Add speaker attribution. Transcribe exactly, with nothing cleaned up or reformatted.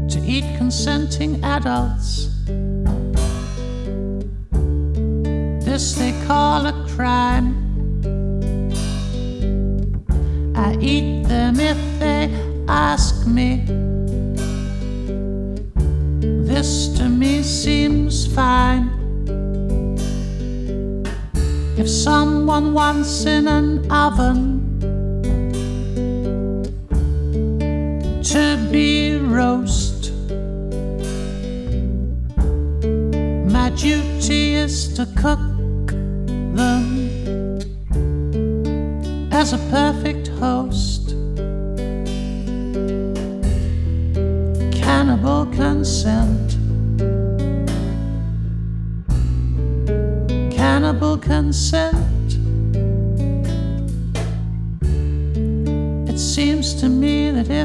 Speaker 1: to eat consenting adults. This they call a crime. I eat them if they ask me. This to me seems fine. If someone wants in an oven to be roast, my duty is to cook them as a perfect host. Cannibal consent. Cannibal consent. It seems to me that if